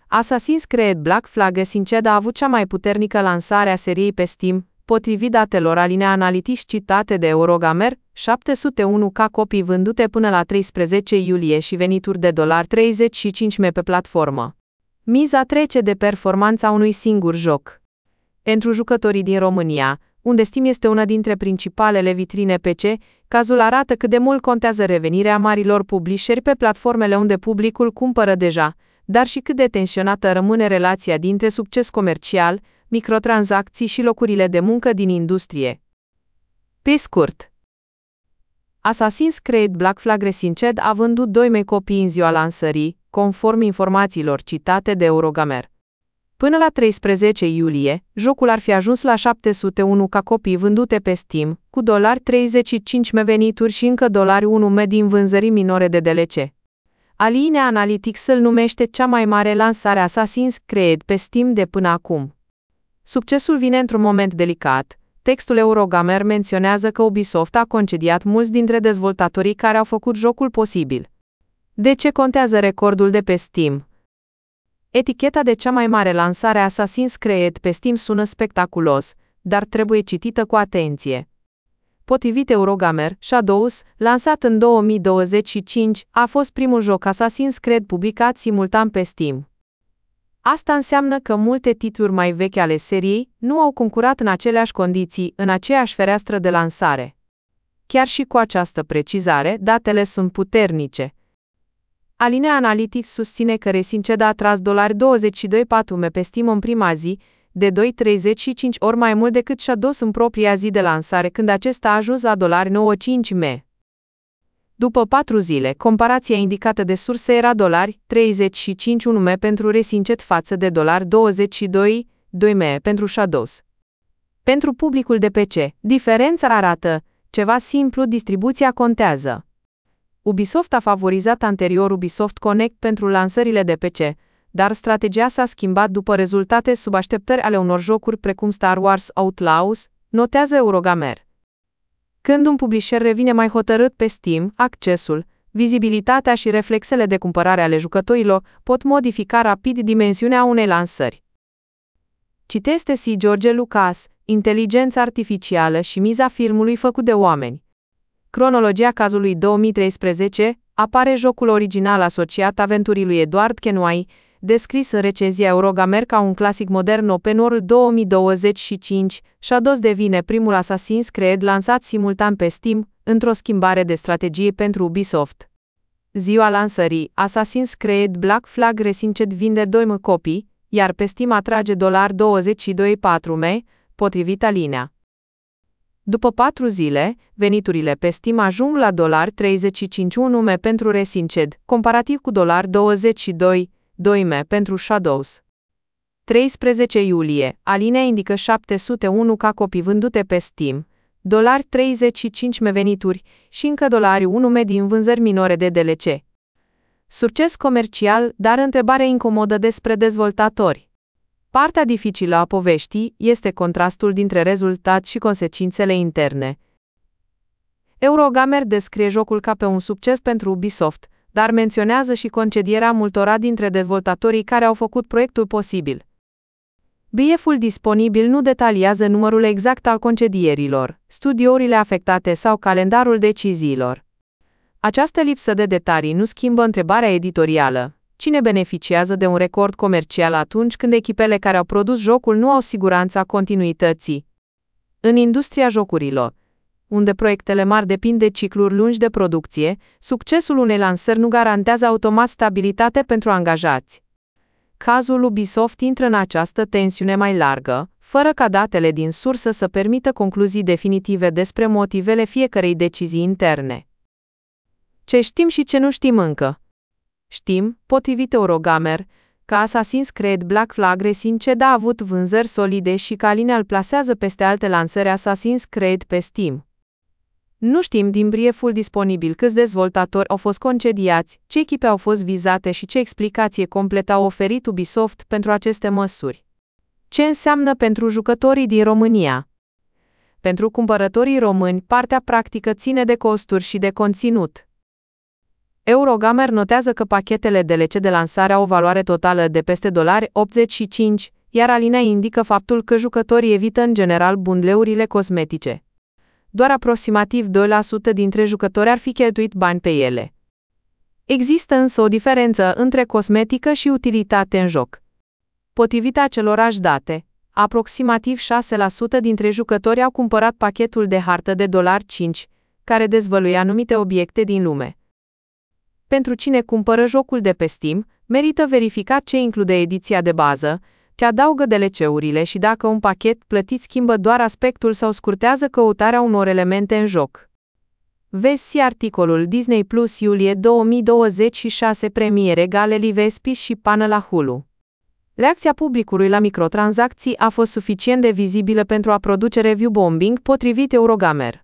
Assassin's Creed Black Flag Resurrected a avut cea mai puternică lansare a seriei pe Steam, potrivit datelor Alinea Analytics citate de Eurogamer, 701.000 copii vândute până la 13 iulie și venituri de $35.000 pe platformă. Miza trece de performanța unui singur joc. Pentru jucătorii din România, unde Steam este una dintre principalele vitrine PC, cazul arată cât de mult contează revenirea marilor publisheri pe platformele unde publicul cumpără deja, dar și cât de tensionată rămâne relația dintre succes comercial, microtransacții și locurile de muncă din industrie. Pe scurt, Assassin's Creed Black Flag Resurrected a vândut 2.000 copii în ziua lansării, conform informațiilor citate de Eurogamer. Până la 13 iulie, jocul ar fi ajuns la 701.000 copii vândute pe Steam, cu $35.000 venituri și încă $1.000 din vânzări minore de DLC. Alinea Analytics îl numește cea mai mare lansare Assassin's Creed pe Steam de până acum. Succesul vine într-un moment delicat. Textul Eurogamer menționează că Ubisoft a concediat mulți dintre dezvoltatorii care au făcut jocul posibil. De ce contează recordul de pe Steam? Eticheta de cea mai mare lansare Assassin's Creed pe Steam sună spectaculos, dar trebuie citită cu atenție. Potrivit Eurogamer, Shadows, lansat în 2025, a fost primul joc Assassin's Creed publicat simultan pe Steam. Asta înseamnă că multe titluri mai vechi ale seriei nu au concurat în aceleași condiții, în aceeași fereastră de lansare. Chiar și cu această precizare, datele sunt puternice. Alinea Analytics susține că Resurrected a atras $22.400 pe Steam în prima zi, de 2,35 ori mai mult decât Shadows în propria zi de lansare, când acesta a ajuns la $95.000. După 4 zile, comparația indicată de sursă era $35.100 pentru Resurrected față de $22.200 pentru Shadows. Pentru publicul de PC, diferența arată ceva simplu: distribuția contează. Ubisoft a favorizat anterior Ubisoft Connect pentru lansările de PC, dar strategia s-a schimbat după rezultate sub așteptări ale unor jocuri precum Star Wars Outlaws, notează Eurogamer. Când un publisher revine mai hotărât pe Steam, accesul, vizibilitatea și reflexele de cumpărare ale jucătorilor pot modifica rapid dimensiunea unei lansări. Citeste C. George Lucas, Inteligența artificială și miza filmului făcut de oameni. Cronologia cazului 2013, apare jocul original asociat aventurii lui Edward Kenway, descris în recenzia Eurogamer ca un clasic modern open world 2025, Shadows devine primul Assassin's Creed lansat simultan pe Steam, într-o schimbare de strategie pentru Ubisoft. Ziua lansării, Assassin's Creed Black Flag Resurrected vinde 2.000 copii, iar pe Steam atrage $22.400, potrivit Alinea. După 4 zile, veniturile pe Steam ajung la $35.100 pentru Resurrected, comparativ cu $22.200 pentru Shadows. 13 iulie, Alinea indică 701.000 copii vândute pe Steam, $35.000 venituri și încă $1.000 din vânzări minore de DLC. Succes comercial, dar întrebare incomodă despre dezvoltatori. Partea dificilă a poveștii este contrastul dintre rezultat și consecințele interne. Eurogamer descrie jocul ca pe un succes pentru Ubisoft, dar menționează și concedierea multora dintre dezvoltatorii care au făcut proiectul posibil. Brieful disponibil nu detaliază numărul exact al concedierilor, studiourile afectate sau calendarul deciziilor. Această lipsă de detalii nu schimbă întrebarea editorială. Cine beneficiază de un record comercial atunci când echipele care au produs jocul nu au siguranța continuității? În industria jocurilor, unde proiectele mari depind de cicluri lungi de producție, succesul unei lansări nu garantează automat stabilitate pentru angajați. Cazul Ubisoft intră în această tensiune mai largă, fără ca datele din sursă să permită concluzii definitive despre motivele fiecărei decizii interne. Ce știm și ce nu știm încă? Știm, potrivit Eurogamer, că Assassin's Creed Black Flag Resurrected a avut vânzări solide și că Alinea îl plasează peste alte lansări Assassin's Creed pe Steam. Nu știm din brieful disponibil câți dezvoltatori au fost concediați, ce echipe au fost vizate și ce explicație completă a oferit Ubisoft pentru aceste măsuri. Ce înseamnă pentru jucătorii din România? Pentru cumpărătorii români, partea practică ține de costuri și de conținut. Eurogamer notează că pachetele DLC de lansare au o valoare totală de peste $85, iar alinea indică faptul că jucătorii evită în general bundleurile cosmetice. Doar aproximativ 2% dintre jucători ar fi cheltuit bani pe ele. Există însă o diferență între cosmetică și utilitate în joc. Potrivit acelorași date, aproximativ 6% dintre jucători au cumpărat pachetul de hartă de $5, care dezvăluie anumite obiecte din lume. Pentru cine cumpără jocul de pe Steam, merită verificat ce include ediția de bază, ce adaugă DLC-urile și dacă un pachet plătit schimbă doar aspectul sau scurtează căutarea unor elemente în joc. Vezi și articolul Disney Plus iulie 2026 premiere egale Livespis și pană la Hulu. Reacția publicului la microtransacții a fost suficient de vizibilă pentru a produce review bombing, potrivit Eurogamer.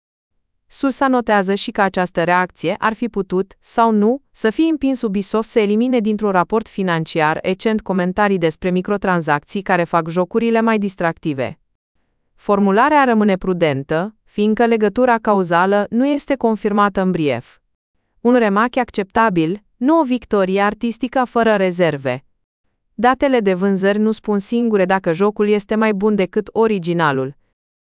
Sursa notează și că această reacție ar fi putut, sau nu, să fie împins Ubisoft să elimine dintr-un raport financiar recent comentarii despre microtransacții care fac jocurile mai distractive. Formularea rămâne prudentă, fiindcă legătura cauzală nu este confirmată în brief. Un remarc acceptabil, nu o victorie artistică fără rezerve. Datele de vânzări nu spun singure dacă jocul este mai bun decât originalul.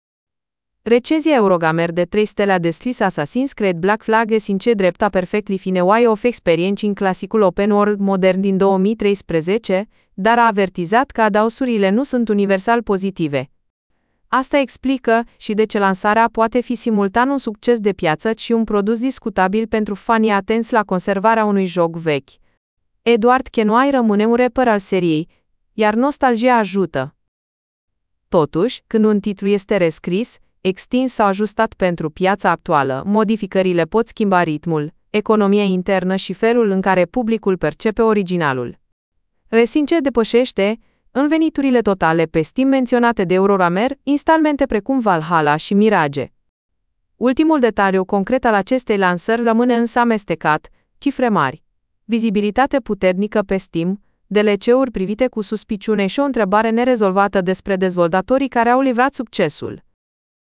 Recenzia Eurogamer de 3 stele a descris Assassin's Creed Black Flag sincer drepta perfectly fine way of experience în clasicul open world modern din 2013, dar a avertizat că adausurile nu sunt universal pozitive. Asta explică și de ce lansarea poate fi simultan un succes de piață și un produs discutabil pentru fanii atenți la conservarea unui joc vechi. Edward Kenway rămâne un reper al seriei, iar nostalgia ajută. Totuși, când un titlu este rescris, extins sau ajustat pentru piața actuală, modificările pot schimba ritmul, economia internă și felul în care publicul percepe originalul. Resince depășește, în veniturile totale pe Steam menționate de Eurogamer, instalmente precum Valhalla și Mirage. Ultimul detaliu concret al acestei lansări rămâne însă amestecat, cifre mari, vizibilitate puternică pe Steam, DLC-uri privite cu suspiciune și o întrebare nerezolvată despre dezvoltatorii care au livrat succesul.